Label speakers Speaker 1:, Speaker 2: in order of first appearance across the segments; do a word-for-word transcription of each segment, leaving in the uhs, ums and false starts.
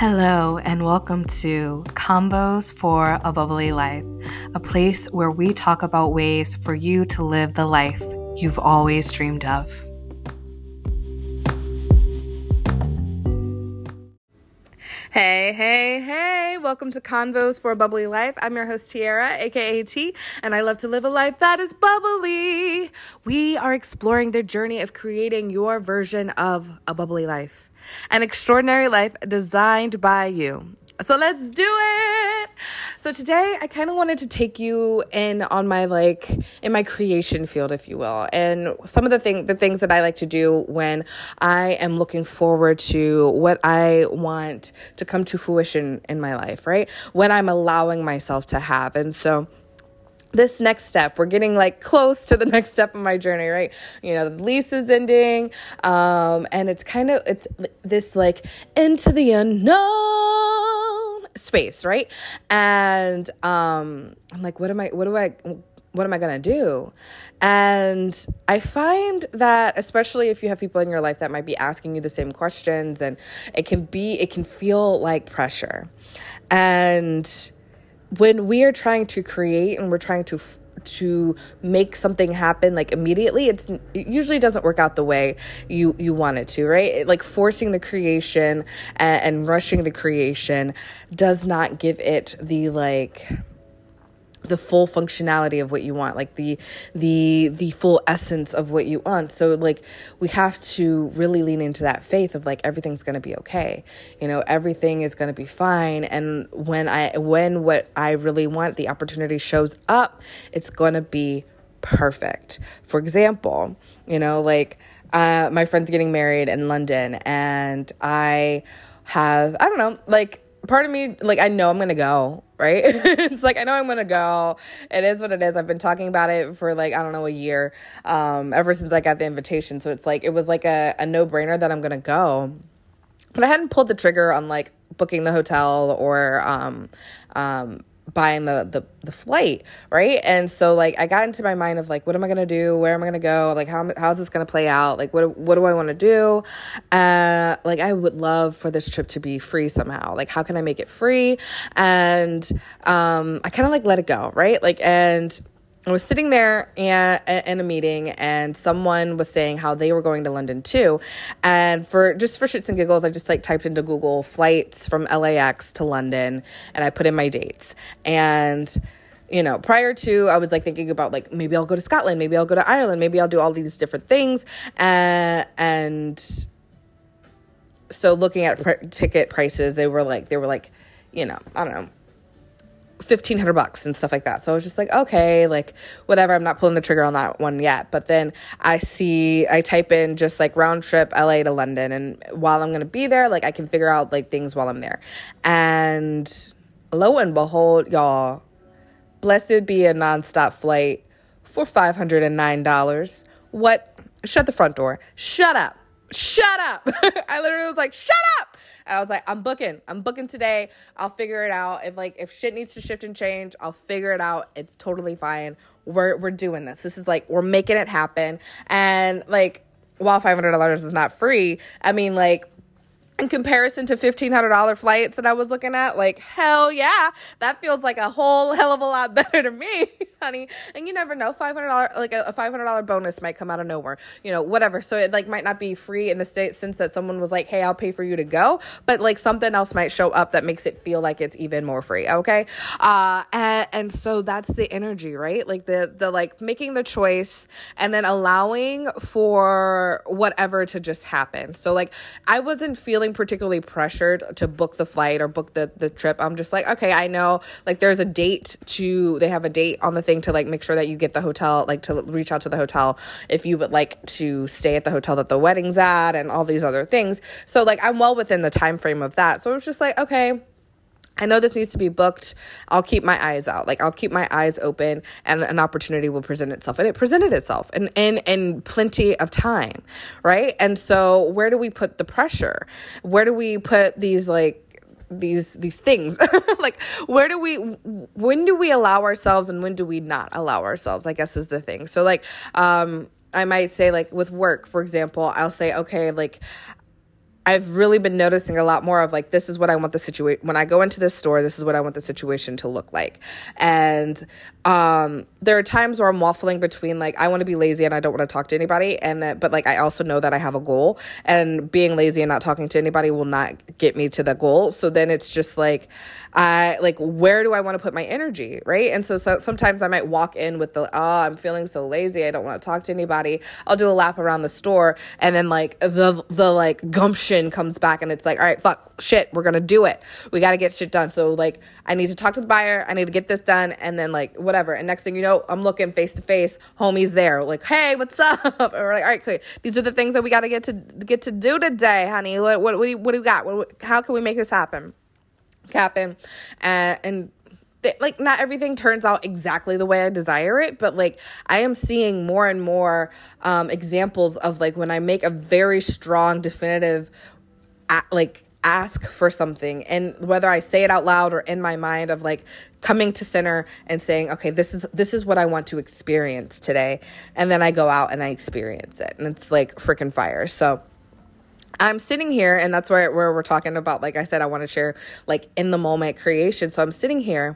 Speaker 1: Hello and welcome to Combos for a Bubbly Life, a place where we talk about ways for you to live the life you've always dreamed of. Hey, hey, hey, welcome to Convos for a Bubbly Life. I'm your host, Tiara, aka T, and I love to live a life that is bubbly. We are exploring the journey of creating your version of a bubbly life, an extraordinary life designed by you. So let's do it. So today I kind of wanted to take you in on my like in my creation field, if you will, and some of the thing the things that I like to do when I am looking forward to what I want to come to fruition in my life, right? When I'm allowing myself to have. And so this next step, we're getting like close to the next step of my journey, right? You know, the lease is ending, um, and it's kind of, it's this like into the unknown space, right? And um, I'm like, what am I, what do I, what am I going to do? And I find that, especially if you have people in your life that might be asking you the same questions, and it can be, it can feel like pressure. And when we are trying to create and we're trying to to make something happen like immediately, it's it usually doesn't work out the way you you want it to, right? It, like forcing the creation and, and rushing the creation does not give it the like the full functionality of what you want, like the the the full essence of what you want. So like we have to really lean into that faith of like everything's going to be okay. You know, everything is going to be fine, and when I when what I really want, the opportunity shows up, it's going to be perfect. For example, you know, like uh my friend's getting married in London, and I have I don't know, like part of me, like, I know I'm going to go, right? It's like, I know I'm going to go. It is what it is. I've been talking about it for like, I don't know, a year, um, ever since I got the invitation. So it's like, it was like a, a no-brainer that I'm going to go. But I hadn't pulled the trigger on like booking the hotel or, um, um, buying the, the, the flight. Right. And so like, I got into my mind of like, what am I going to do? Where am I going to go? Like, how, how's this going to play out? Like, what, what do I want to do? Uh, like, I would love for this trip to be free somehow. Like, how can I make it free? And, um, I kind of like let it go. Right. Like, and I was sitting there and in a meeting, and someone was saying how they were going to London too. And for just for shits and giggles, I just like typed into Google flights from L A X to London, and I put in my dates. And, you know, prior to, I was like thinking about like, maybe I'll go to Scotland, maybe I'll go to Ireland, maybe I'll do all these different things. Uh, and so looking at pr- ticket prices, they were like, they were like, you know, I don't know, fifteen hundred bucks and stuff like that. So I was just like, okay, like whatever, I'm not pulling the trigger on that one yet. But then I see, I type in just like round trip L A to London. And while I'm going to be there, like I can figure out like things while I'm there. And lo and behold, y'all, blessed be a nonstop flight for five hundred nine dollars. What? Shut the front door. Shut up. Shut up. I literally was like, shut up. And I was like, I'm booking. I'm booking today. I'll figure it out. If like if shit needs to shift and change, I'll figure it out. It's totally fine. We're we're doing this. This is like, we're making it happen. And like, while five hundred dollars is not free, I mean, like, in comparison to fifteen hundred dollars flights that I was looking at, like, hell yeah, that feels like a whole hell of a lot better to me, honey. And you never know, five hundred dollars, like a, a five hundred dollars bonus might come out of nowhere, you know, whatever. So it like might not be free in the state sense that someone was like, hey, I'll pay for you to go, but like something else might show up that makes it feel like it's even more free. Okay. Uh, and, and so that's the energy, right? Like the, the like making the choice and then allowing for whatever to just happen. So like, I wasn't feeling particularly pressured to book the flight or book the, the trip. I'm just like, okay, I know like there's a date to, they have a date on the thing to like make sure that you get the hotel, like to reach out to the hotel if you would like to stay at the hotel that the wedding's at and all these other things. So like I'm well within the time frame of that. So I was just like, okay, I know this needs to be booked. I'll keep my eyes out. Like I'll keep my eyes open and an opportunity will present itself. And it presented itself in, in, in plenty of time. Right. And so where do we put the pressure? Where do we put these like these these things? Like where do we when do we allow ourselves and when do we not allow ourselves, I guess is the thing. So like um I might say like with work, for example, I'll say, okay, like I've really been noticing a lot more of like, this is what I want the situation, when I go into this store, this is what I want the situation to look like. And um, there are times where I'm waffling between like, I want to be lazy and I don't want to talk to anybody. And that, but like, I also know that I have a goal, and being lazy and not talking to anybody will not get me to the goal. So then it's just like, I like, where do I want to put my energy? Right. And so, so sometimes I might walk in with the, oh, I'm feeling so lazy, I don't want to talk to anybody. I'll do a lap around the store, and then like the, the like gumption comes back, and it's like, all right, fuck, shit, we're gonna do it. We got to get shit done. So like, I need to talk to the buyer, I need to get this done, and then like whatever. And next thing you know, I'm looking face to face, homie's there, like, hey, what's up? Or like, all right, cool. These are the things that we got to get to get to do today, honey. What what what do you, what do you got? What, how can we make this happen? Happen, uh, and. Th- like not everything turns out exactly the way I desire it, but like I am seeing more and more um, examples of like when I make a very strong, definitive, a- like ask for something, and whether I say it out loud or in my mind, of like coming to center and saying, okay, this is this is what I want to experience today, and then I go out and I experience it, and it's like freaking fire. So I'm sitting here, and that's where, where we're talking about, like I said, I want to share like in the moment creation. So I'm sitting here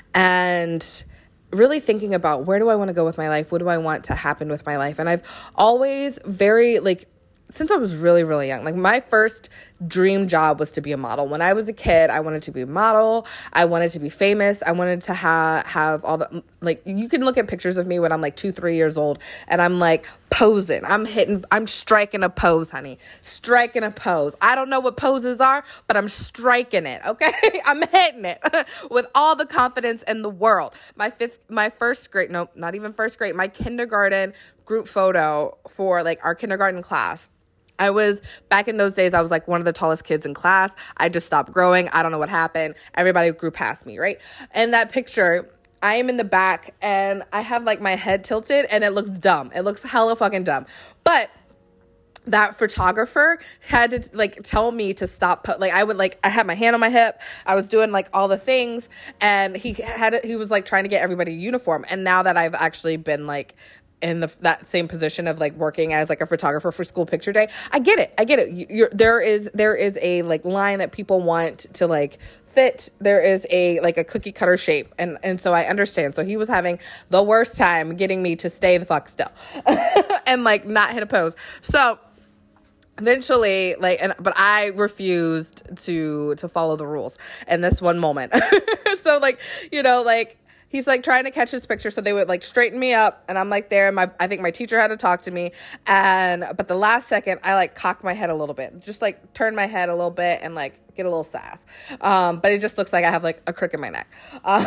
Speaker 1: and really thinking about, where do I want to go with my life? What do I want to happen with my life? And I've always very like, since I was really, really young, like my first dream job was to be a model. When I was a kid, I wanted to be a model. I wanted to be famous. I wanted to have, have all the, like, you can look at pictures of me when I'm like two, three years old, and I'm like posing. I'm hitting, I'm striking a pose, honey. Striking a pose. I don't know what poses are, but I'm striking it. Okay. I'm hitting it with all the confidence in the world. My fifth, my first grade, no, not even first grade, my kindergarten group photo for like our kindergarten class. I was, back in those days, I was like one of the tallest kids in class. I just stopped growing. I don't know what happened. Everybody grew past me, right? And that picture, I am in the back, and I have like my head tilted, and it looks dumb. It looks hella fucking dumb. But that photographer had to like tell me to stop. Po- like I would like, I had my hand on my hip. I was doing like all the things, and he had, he was like trying to get everybody a uniform. And now that I've actually been like in the, that same position of like working as like a photographer for school picture day, I get it. I get it. You, you're, there is, there is a like line that people want to like fit. There is a, like a cookie cutter shape. And, and so I understand. So he was having the worst time getting me to stay the fuck still and like not hit a pose. So eventually, like, and but I refused to to follow the rules in this one moment. So like, you know, like, he's like trying to catch his picture, so they would like straighten me up, and I'm like there. And my, I think my teacher had to talk to me, and but the last second, I like cocked my head a little bit, just like turn my head a little bit and like get a little sass. Um, but it just looks like I have like a crook in my neck. Uh,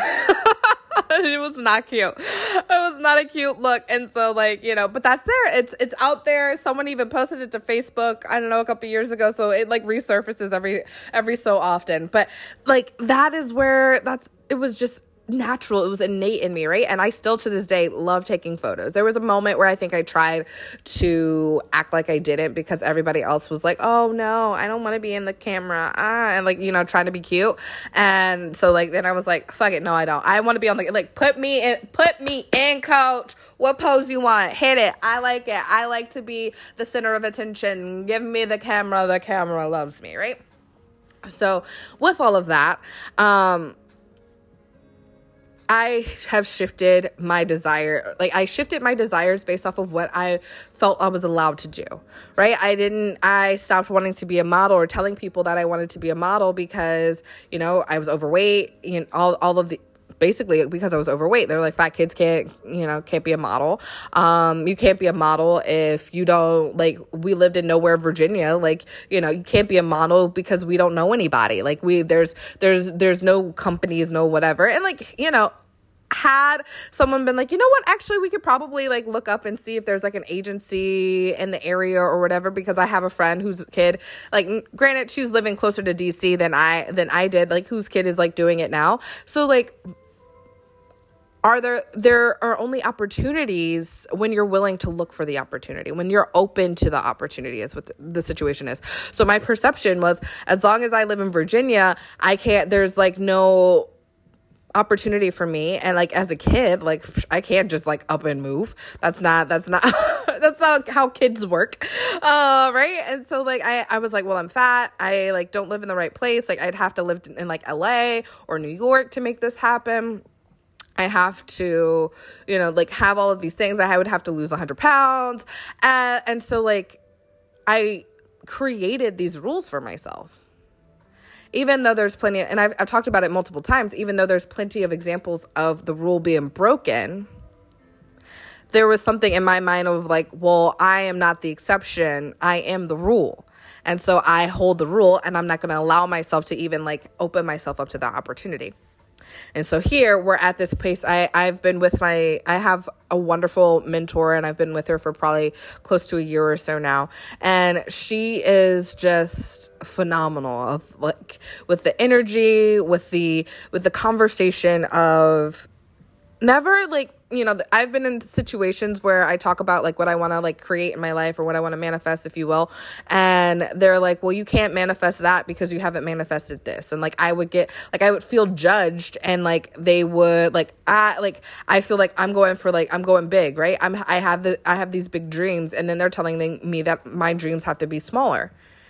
Speaker 1: it was not cute. It was not a cute look, and so like, you know, but that's there. It's it's out there. Someone even posted it to Facebook, I don't know, a couple years ago. So it like resurfaces every every so often. But like that is where that's. It was just natural. It was innate in me, right? And I still to this day love taking photos. There was a moment where I think I tried to act like I didn't, because everybody else was like, oh no, I don't want to be in the camera, ah, and like, you know, trying to be cute. And so like then I was like, fuck it, no, I don't. I want to be on the, like, put me in, put me in, coach. What pose you want? Hit it. I like it. I like to be the center of attention. Give me the camera. The camera loves me, right? So with all of that, um I have shifted my desire, like I shifted my desires based off of what I felt I was allowed to do, right? I didn't, I stopped wanting to be a model or telling people that I wanted to be a model because, you know, I was overweight, you know, all, all of the, basically because I was overweight. They're like, fat kids can't, you know, can't be a model. Um, you can't be a model if you don't, like, we lived in nowhere, Virginia. Like, you know, you can't be a model because we don't know anybody. Like we, there's, there's, there's no companies, no whatever. And like, you know, had someone been like, you know what, actually we could probably like look up and see if there's like an agency in the area or whatever, because I have a friend whose kid, like, granted she's living closer to D C than I than I did, like whose kid is like doing it now. So like, Are there, there are only opportunities when you're willing to look for the opportunity, when you're open to the opportunity is what the, the situation is. So my perception was, as long as I live in Virginia, I can't, there's like no, opportunity for me. And like as a kid, like I can't just like up and move. That's not, that's not, that's not how kids work. Uh, right. And so like, I, I was like, well, I'm fat. I like don't live in the right place. Like I'd have to live in, in like L A or New York to make this happen. I have to, you know, like have all of these things. I would have to lose one hundred pounds. Uh, and so like I created these rules for myself. Even though there's plenty, of, and I've, I've talked about it multiple times, even though there's plenty of examples of the rule being broken, there was something in my mind of like, well, I am not the exception. I am the rule. And so I hold the rule, and I'm not going to allow myself to even like open myself up to that opportunity. And so here we're at this place. I, I've been with my, I have a wonderful mentor, and I've been with her for probably close to a year or so now. And she is just phenomenal of like with the energy, with the, with the conversation of never like, you know, I've been in situations where I talk about like what I want to like create in my life or what I want to manifest, if you will. And they're like, well, you can't manifest that because you haven't manifested this. And like, I would get like, I would feel judged, and like, they would like, I like, I feel like I'm going for like, I'm going big, right? I'm, I have the, I have these big dreams, and then they're telling me that my dreams have to be smaller.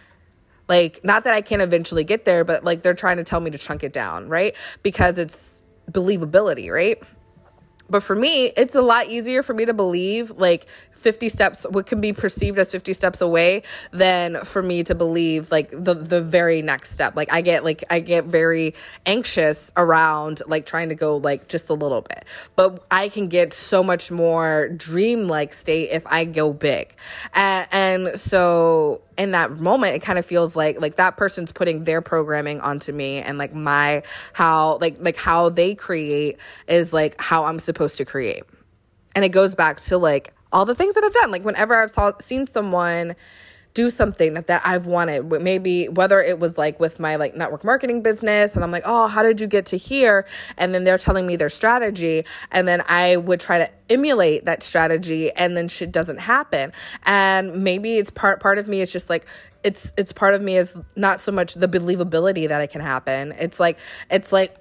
Speaker 1: Like, not that I can't eventually get there, but like, they're trying to tell me to chunk it down, right? Because it's believability, right? But for me, it's a lot easier for me to believe like fifty steps, what can be perceived as fifty steps away, than for me to believe like the, the very next step. Like I get like, I get very anxious around like trying to go like just a little bit, but I can get so much more dream-like state if I go big. And, and so in that moment, it kind of feels like, like that person's putting their programming onto me, and like my, how, like, like how they create is like how I'm supposed to create. And it goes back to like all the things that I've done. Like whenever I've saw, seen someone do something that, that I've wanted, maybe whether it was like with my like network marketing business, and I'm like, oh, how did you get to here? And then they're telling me their strategy, and then I would try to emulate that strategy, and then shit doesn't happen. And maybe it's part, part of me is just like, it's, it's part of me is not so much the believability that it can happen. It's like, it's like,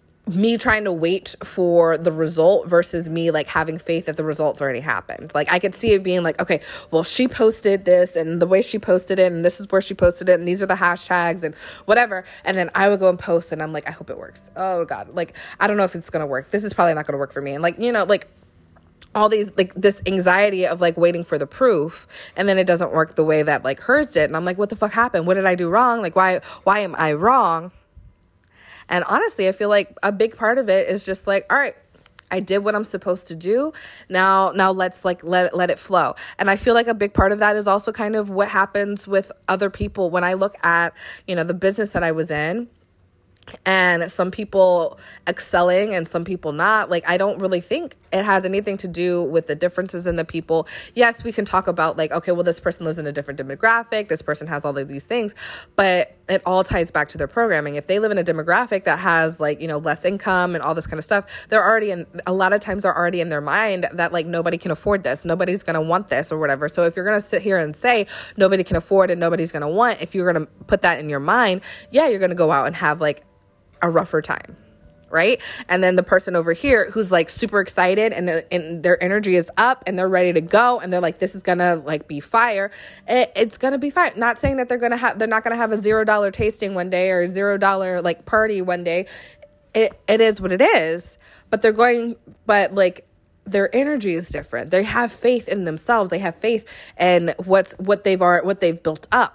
Speaker 1: me trying to wait for the result versus me like having faith that the results already happened. Like I could see it being like, okay, well, she posted this, and the way she posted it, and this is where she posted it, and these are the hashtags and whatever. And then I would go and post, and I'm like, I hope it works. Oh God. Like, I don't know if it's going to work. This is probably not going to work for me. And like, you know, like all these, like this anxiety of like waiting for the proof, and then it doesn't work the way that like hers did. And I'm like, what the fuck happened? What did I do wrong? Like, why, why am I wrong? And honestly, I feel like a big part of it is just like, all right, I did what I'm supposed to do. Now, now let's like, let, let it flow. And I feel like a big part of that is also kind of what happens with other people. When I look at, you know, the business that I was in, and some people excelling and some people not, like, I don't really think it has anything to do with the differences in the people. Yes, we can talk about like, okay, well, this person lives in a different demographic. This person has all of these things, but it all ties back to their programming. If they live in a demographic that has like, you know, less income and all this kind of stuff, they're already in, a lot of times they're already in their mind that like, nobody can afford this. Nobody's going to want this or whatever. So if you're going to sit here and say nobody can afford and nobody's going to want, if you're going to put that in your mind, yeah, you're going to go out and have like a rougher time, right? And then the person over here who's like super excited, and, and their energy is up, and they're ready to go, and they're like, this is gonna like be fire. It, it's gonna be fire. Not saying that they're gonna have, they're not gonna have a zero dollar tasting one day or zero dollar like party one day. It it is what it is. But they're going, but like their energy is different. They have faith in themselves. They have faith in what's what they've are what they've built up.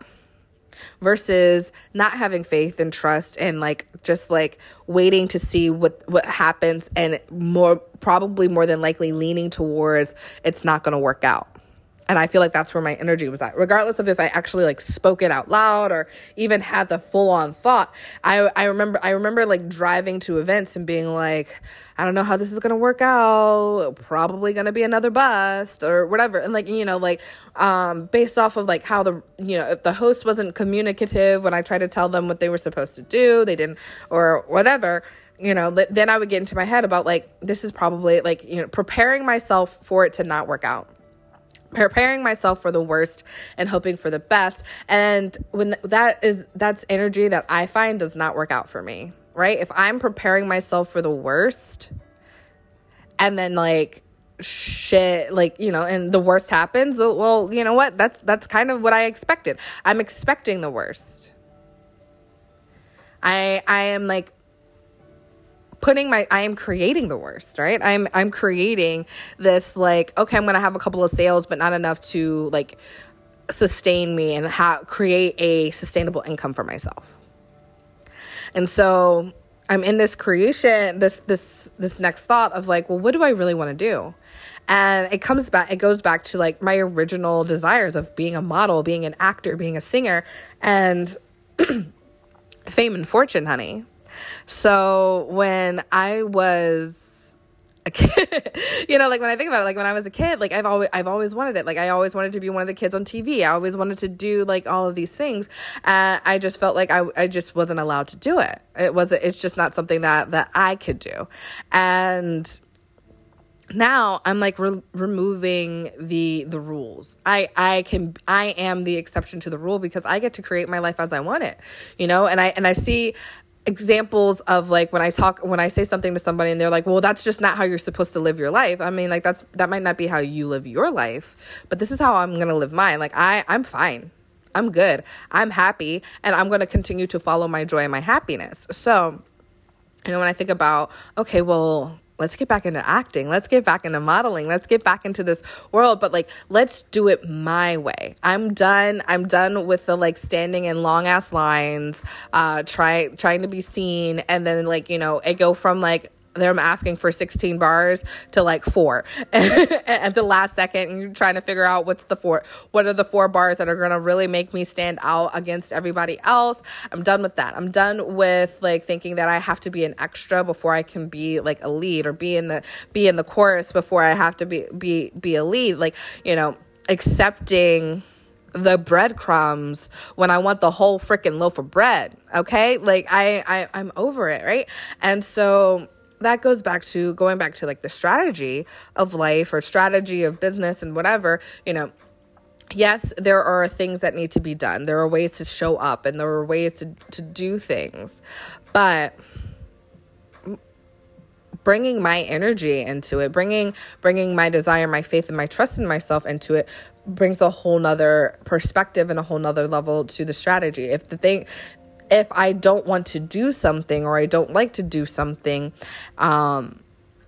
Speaker 1: Versus not having faith and trust, and like just like waiting to see what what happens, and more probably more than likely leaning towards it's not going to work out. And I feel like that's where my energy was at, regardless of if I actually like spoke it out loud or even had the full on thought. I I remember I remember like driving to events and being like, I don't know how this is going to work out. Probably going to be another bust or whatever. And like, you know, like um, based off of like how the, you know, if the host wasn't communicative when I tried to tell them what they were supposed to do, they didn't, or whatever. You know, then I would get into my head about like, this is probably like, you know, preparing myself for it to not work out. Preparing myself for the worst and hoping for the best. And when that is, that's energy that I find does not work out for me. right? If I'm preparing myself for the worst and then like shit, like, you know, and the worst happens, well, you know what? That's, that's kind of what I expected. I'm expecting the worst. I, I am like putting my, I am creating the worst, right? I'm, I'm creating this like, okay, I'm going to have a couple of sales, but not enough to like sustain me and ha- create a sustainable income for myself. And so I'm in this creation, this, this, this next thought of like, well, what do I really want to do? And it comes back, it goes back to like my original desires of being a model, being an actor, being a singer, and fame and fortune, honey. So when I was a kid, you know, like when I think about it, like when I was a kid, like I've always, I've always wanted it. Like I always wanted to be one of the kids on T V. I always wanted to do like all of these things. And I just felt like I, I just wasn't allowed to do it. It wasn't, it's just not something that, that I could do. And now I'm like re- removing the, the rules. I, I can, I am the exception to the rule because I get to create my life as I want it, you know? And I, and I see examples of like when I talk, when I say something to somebody and they're like, well, that's just not how you're supposed to live your life. I mean, like that's, that might not be how you live your life, but this is how I'm going to live mine. Like I, I'm fine. I'm good. I'm happy. And I'm going to continue to follow my joy and my happiness. So, you know, when I think about, okay, well, let's get back into acting. Let's get back into modeling. Let's get back into this world. But like, let's do it my way. I'm done. I'm done with the like standing in long ass lines, uh, try, trying to be seen. And then like, you know, it go from like, them asking for sixteen bars to like four at the last second. And you're trying to figure out what's the four, what are the four bars that are going to really make me stand out against everybody else. I'm done with that. I'm done with like thinking that I have to be an extra before I can be like a lead, or be in the, be in the chorus before I have to be, be, be a lead. Like, you know, accepting the breadcrumbs when I want the whole freaking loaf of bread. Okay. Like I, I, I'm over it. Right. And so that goes back to going back to like the strategy of life or strategy of business and whatever, you know, yes, there are things that need to be done. There are ways to show up and there are ways to, to do things, but bringing my energy into it, bringing, bringing my desire, my faith, and my trust in myself into it brings a whole nother perspective and a whole nother level to the strategy. If the thing, if I don't want to do something or I don't like to do something, um,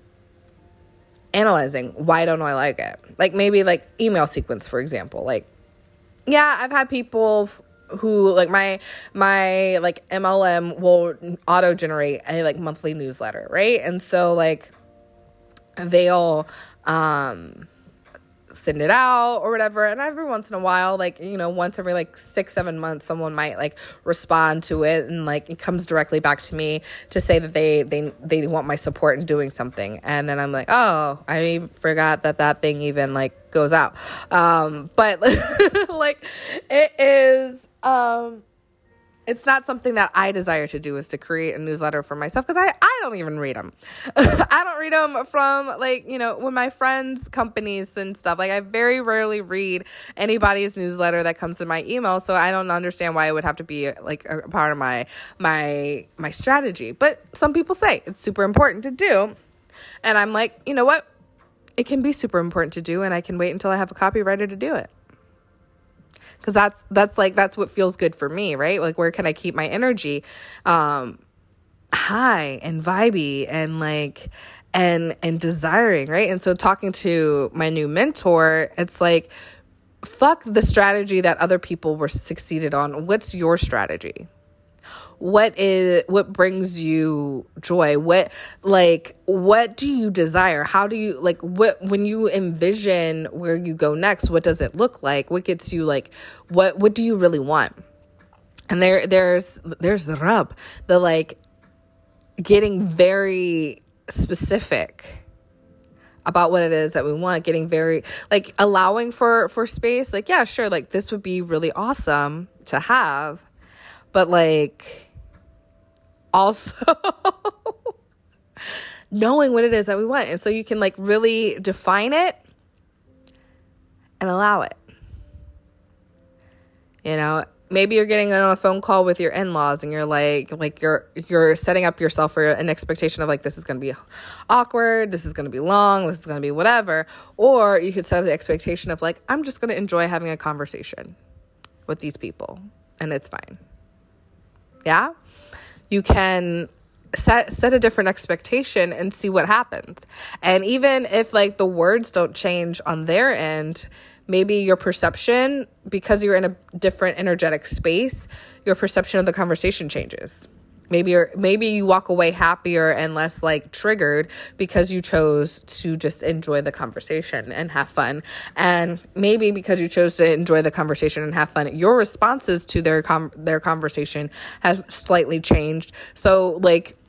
Speaker 1: analyzing, why don't I like it? Like maybe like email sequence, for example. Like, yeah, I've had people who like my, my like M L M will auto generate a like monthly newsletter. Right. And so like they'll, um, send it out or whatever. And every once in a while, like, you know, once every like six, seven months, someone might like respond to it and like it comes directly back to me to say that they, they, they want my support in doing something. And then I'm like, oh, I forgot that that thing even like goes out. Um, but like it is, um, it's not something that I desire to do, is to create a newsletter for myself, because I, I don't even read them. I don't read them from like, you know, when my friends' companies and stuff, like I very rarely read anybody's newsletter that comes to my email. So I don't understand why it would have to be like a part of my, my, my strategy. But some people say it's super important to do. And I'm like, you know what? It can be super important to do. And I can wait until I have a copywriter to do it. Cause that's, that's like, that's what feels good for me, right? Like, where can I keep my energy, um, high and vibey and like, and, and desiring, right? And so talking to my new mentor, it's like, fuck the strategy that other people were succeeded on. What's your strategy? What is, what brings you joy? What, like, what do you desire? How do you, like, what, when you envision where you go next, what does it look like? What gets you, like, what, what do you really want? And there, there's, there's the rub, the, like, getting very specific about what it is that we want, getting very, like, allowing for, for space. Like, yeah, sure. Like, this would be really awesome to have, but like, also knowing what it is that we want. And so you can like really define it and allow it, you know, maybe you're getting on a phone call with your in-laws and you're like, like you're, you're setting up yourself for an expectation of like, this is going to be awkward. This is going to be long. This is going to be whatever. Or you could set up the expectation of like, I'm just going to enjoy having a conversation with these people and it's fine. Yeah. You can set, set a different expectation and see what happens. And even if like the words don't change on their end, maybe your perception, because you're in a different energetic space, your perception of the conversation changes. Maybe you're, maybe you walk away happier and less like triggered because you chose to just enjoy the conversation and have fun. And maybe because you chose to enjoy the conversation and have fun, your responses to their com- their conversation have slightly changed. So like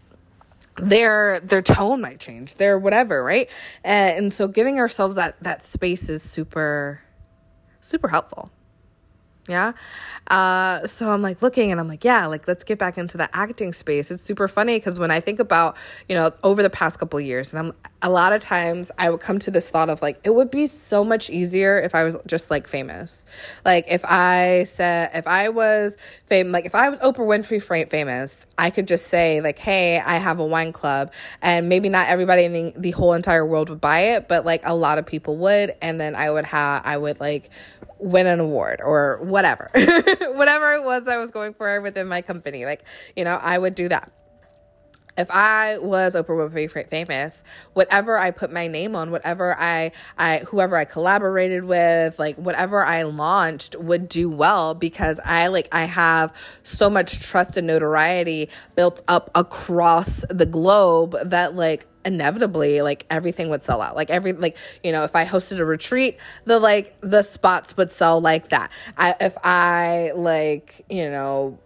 Speaker 1: their their tone might change, their whatever, right? And, and so giving ourselves that that space is super super helpful. Yeah. Uh, so I'm like looking and I'm like, yeah, like, let's get back into the acting space. It's super funny because when I think about, you know, over the past couple of years, and I'm a lot of times I would come to this thought of like, it would be so much easier if I was just like famous. Like if I said, if I was fame, like if I was Oprah Winfrey famous, I could just say like, hey, I have a wine club, and maybe not everybody in the, the whole entire world would buy it, but like a lot of people would. And then I would have, I would like win an award or whatever, whatever it was I was going for within my company. Like, you know, I would do that. If I was Oprah Winfrey famous, whatever I put my name on, whatever I, I, whoever I collaborated with, like whatever I launched would do well because I like, I have so much trust and notoriety built up across the globe that like, inevitably like everything would sell out. Like every, like, you know, if I hosted a retreat, the like the spots would sell like that. I, if I like, you know,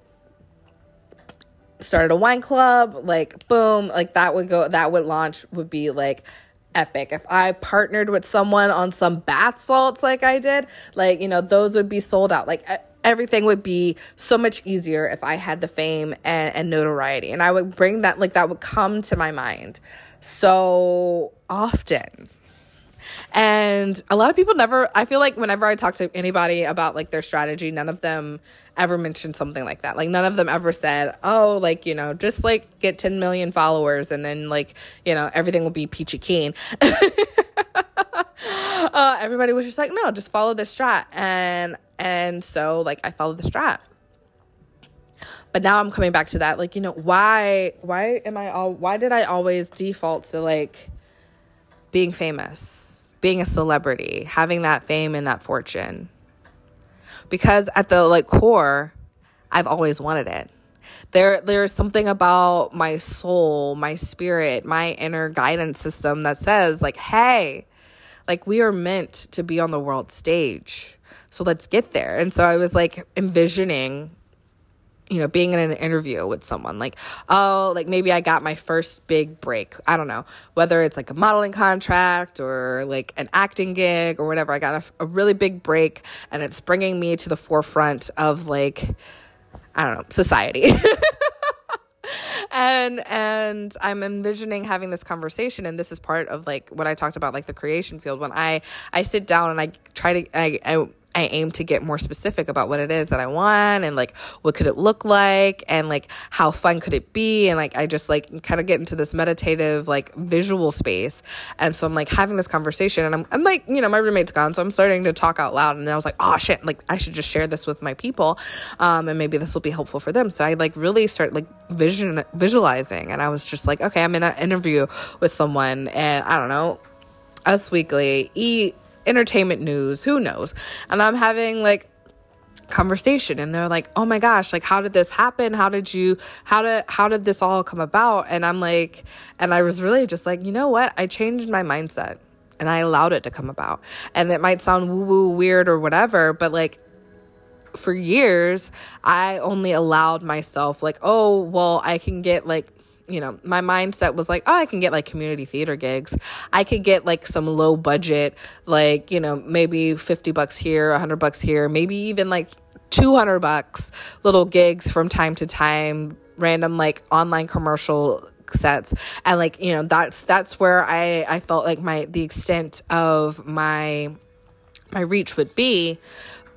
Speaker 1: started a wine club, like boom, like that would go, that would launch would be like epic. If I partnered with someone on some bath salts like I did, like, you know, those would be sold out. Like everything would be so much easier if I had the fame and, and notoriety. And I would bring that, like that would come to my mind so often. And a lot of people never, I feel like whenever I talk to anybody about like their strategy, none of them ever mentioned something like that. Like none of them ever said, oh, like, you know, just like get ten million followers and then like, you know, everything will be peachy keen. uh, everybody was just like, no, just follow the strat. And, and so like I followed the strat. But now I'm coming back to that, like, you know, why, why am I all, why did I always default to like being famous, being a celebrity, having that fame and that fortune? Because at the like core, I've always wanted it. There, there's something about my soul, my spirit, my inner guidance system that says like, hey, like we are meant to be on the world stage. So let's get there. And so I was like envisioning, you know, being in an interview with someone like, oh, like maybe I got my first big break. I don't know, whether it's like a modeling contract or like an acting gig or whatever. I got a, a really big break and it's bringing me to the forefront of like, I don't know, society. and, and I'm envisioning having this conversation. And this is part of like what I talked about, like the creation field. When I, I sit down and I try to, I, I, I aim to get more specific about what it is that I want and like what could it look like and like how fun could it be, and like I just like kind of get into this meditative like visual space. And so I'm like having this conversation and I'm, I'm like, you know, my roommate's gone, so I'm starting to talk out loud, and I was like, oh shit, like I should just share this with my people, um and maybe this will be helpful for them. So I like really start like vision visualizing, and I was just like, okay, I'm in an interview with someone, and I don't know, Us Weekly, E Entertainment News, who knows? And I'm having like conversation, and they're like, oh my gosh, like how did this happen? How did you, how did, how did this all come about? And I'm like, and I was really just like, you know what? I changed my mindset and I allowed it to come about. And it might sound woo woo weird or whatever, but like for years, I only allowed myself like, oh, well, I can get like, you know, my mindset was like, oh, I can get like community theater gigs. I could get like some low budget, like, you know, maybe fifty bucks here, a hundred bucks here, maybe even like two hundred bucks little gigs from time to time, random like online commercial sets. And like, you know, that's, that's where I, I felt like my, the extent of my, my reach would be.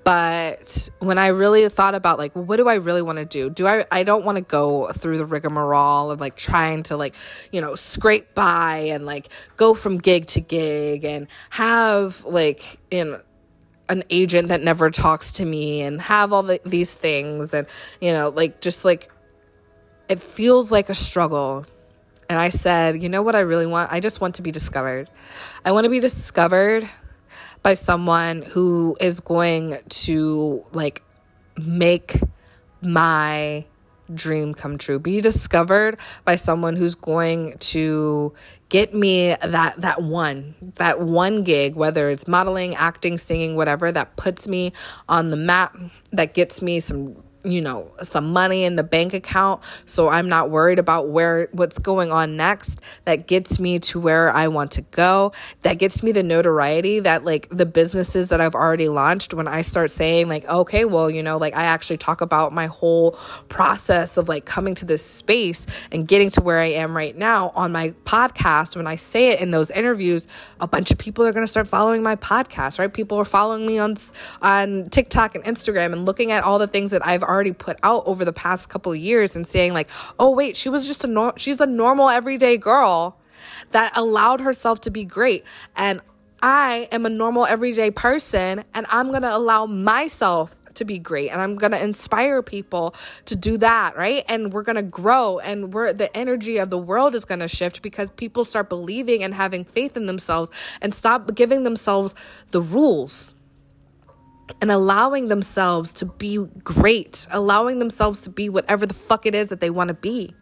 Speaker 1: But when I really thought about like, what do I really want to do? Do I, I don't want to go through the rigmarole of like trying to like, you know, scrape by and like go from gig to gig and have like, you know, an agent that never talks to me and have all the, these things. And, you know, like, just like, it feels like a struggle. And I said, you know what I really want? I just want to be discovered. I want to be discovered by someone who is going to like make my dream come true. Be discovered by someone who's going to get me that that one, that one gig, whether it's modeling, acting, singing, whatever, that puts me on the map, that gets me some, you know, some money in the bank account so I'm not worried about where what's going on next, that gets me to where I want to go, that gets me the notoriety that like the businesses that I've already launched, when I start saying like, okay, well, you know, like I actually talk about my whole process of like coming to this space and getting to where I am right now on my podcast. When I say it in those interviews, a bunch of people are going to start following my podcast, right? People are following me on on TikTok and Instagram and looking at all the things that I've already already put out over the past couple of years and saying like, oh wait, she was just a nor- she's a normal everyday girl that allowed herself to be great. And I am a normal everyday person, and I'm going to allow myself to be great, and I'm going to inspire people to do that, right? And we're going to grow, and we're the energy of the world is going to shift because people start believing and having faith in themselves and stop giving themselves the rules. And allowing themselves to be great, allowing themselves to be whatever the fuck it is that they want to be.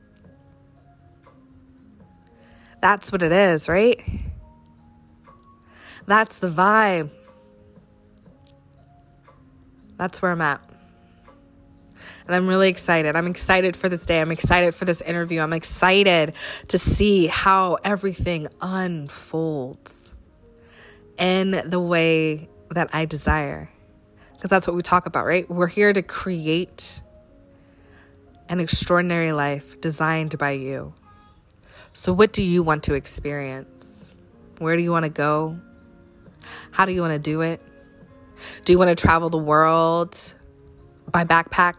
Speaker 1: That's what it is, right? That's the vibe. That's where I'm at. And I'm really excited. I'm excited for this day. I'm excited for this interview. I'm excited to see how everything unfolds in the way that I desire, because that's what we talk about, right? We're here to create an extraordinary life designed by you. So what do you want to experience? Where do you want to go? How do you want to do it? Do you want to travel the world by backpack?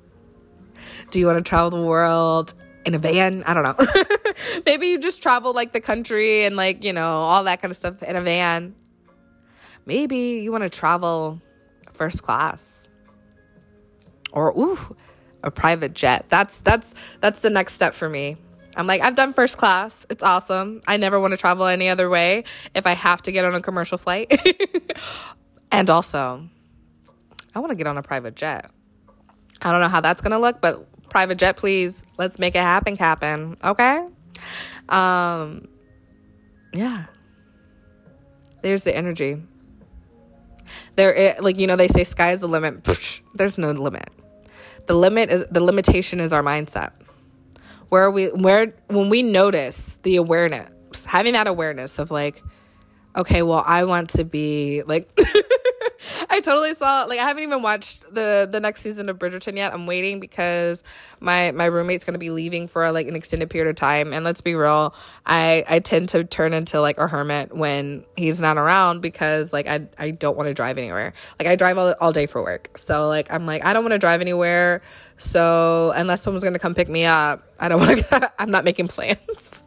Speaker 1: Do you want to travel the world in a van? I don't know. Maybe you just travel like the country and like, you know, all that kind of stuff in a van. Maybe you want to travel first class or ooh, a private jet. That's that's that's the next step for me. I'm like, I've done first class. It's awesome. I never want to travel any other way if I have to get on a commercial flight. And also, I want to get on a private jet. I don't know how that's going to look, but private jet, please. Let's make it happen, happen. Okay? Um, yeah. There's the energy. There, like, you know, they say sky's the limit. There's no limit. The limit is the limitation is our mindset. Where are we, where, when we notice the awareness, having that awareness of like, okay, well, I want to be like, I totally saw, like, I haven't even watched the, the next season of Bridgerton yet. I'm waiting because my, my roommate's going to be leaving for like an extended period of time. And let's be real, I, I tend to turn into like a hermit when he's not around because like, I, I don't want to drive anywhere. Like I drive all, all day for work. So like, I'm like, I don't want to drive anywhere. So unless someone's going to come pick me up, I don't want to, I'm not making plans.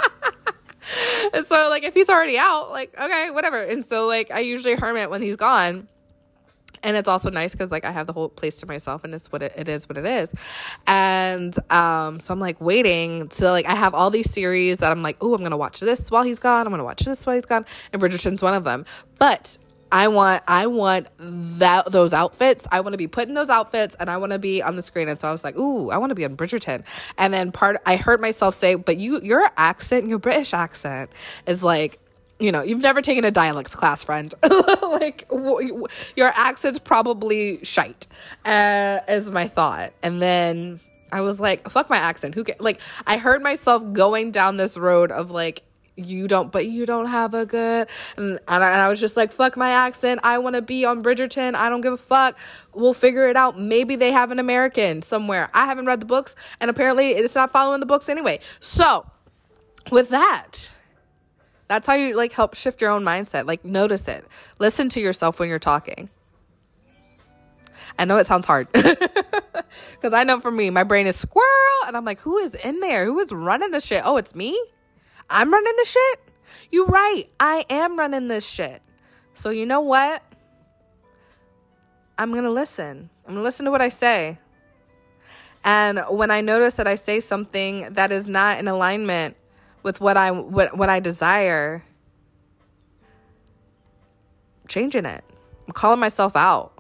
Speaker 1: And so like, if he's already out, like, okay, whatever. And so like, I usually hermit when he's gone. And it's also nice because like I have the whole place to myself, and it's what it, it is what it is. And um, so I'm like waiting to like, I have all these series that I'm like, oh, I'm going to watch this while he's gone. I'm going to watch this while he's gone. And Bridgerton's one of them. But I want, I want that, those outfits. I want to be put in those outfits and I want to be on the screen. And so I was like, ooh, I want to be on Bridgerton. And then part, I heard myself say, but you, your accent, your British accent is like, you know, you've never taken a dialects class, friend. Like w- your accent's probably shite, uh, is my thought. And then I was like, fuck my accent. Who ca-? Like, I heard myself going down this road of like, you don't, but you don't have a good, and, and, I, and I was just like, fuck my accent. I want to be on Bridgerton. I don't give a fuck. We'll figure it out. Maybe they have an American somewhere. I haven't read the books, and apparently it's not following the books anyway. So with that, that's how you like help shift your own mindset. Like notice it. Listen to yourself when you're talking. I know it sounds hard because I know for me, my brain is squirrel and I'm like, who is in there? Who is running the shit? Oh, it's me? I'm running the shit? You right. I am running this shit. So you know what? I'm going to listen. I'm going to listen to what I say. And when I notice that I say something that is not in alignment with what I what, what I desire, changing it. I'm calling myself out.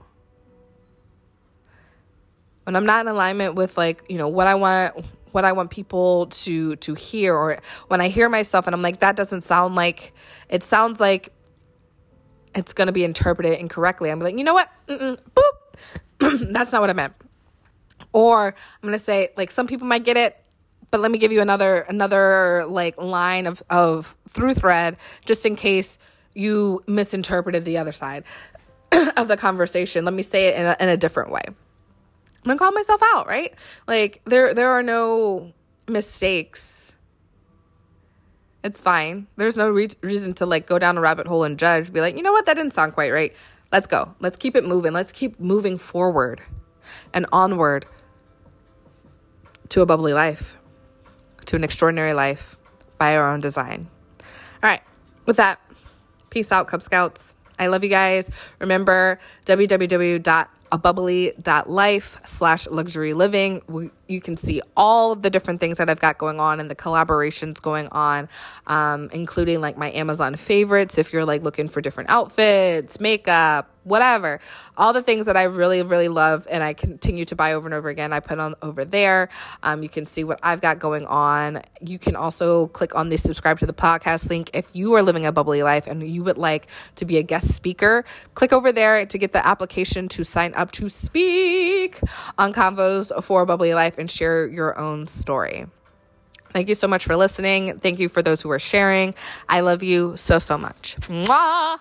Speaker 1: When I'm not in alignment with like, you know, what I want what I want people to to hear, or when I hear myself and I'm like, that doesn't sound like, it sounds like it's going to be interpreted incorrectly. I'm like, you know what? Mm-mm, boop. That's not what I meant. Or I'm going to say, like, some people might get it, but let me give you another, another like line of, of through thread, just in case you misinterpreted the other side of the conversation. Let me say it in a, in a different way. I'm going to call myself out, right? Like, there, there are no mistakes. It's fine. There's no re- reason to like go down a rabbit hole and judge. Be like, you know what? That didn't sound quite right. Let's go. Let's keep it moving. Let's keep moving forward and onward to a bubbly life, to an extraordinary life by our own design. All right. With that, peace out, Cub Scouts. I love you guys. Remember, w w w dot a bubbly dot life slash luxury living. We, you can see all of the different things that I've got going on and the collaborations going on, um, including like my Amazon favorites. If you're like looking for different outfits, makeup, whatever, all the things that I really, really love and I continue to buy over and over again, I put on over there. Um, you can see what I've got going on. You can also click on the subscribe to the podcast link. If you are living a bubbly life and you would like to be a guest speaker, click over there to get the application to sign up to speak on Convos for a Bubbly Life and share your own story. Thank you so much for listening. Thank you for those who are sharing. I love you so, so much. Mwah!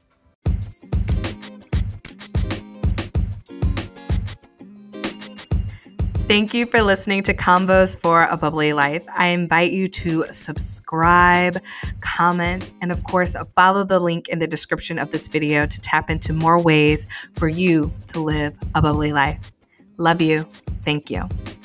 Speaker 1: Thank you for listening to Convos for a Bubbly Life. I invite you to subscribe, comment, and of course, follow the link in the description of this video to tap into more ways for you to live a bubbly life. Love you. Thank you.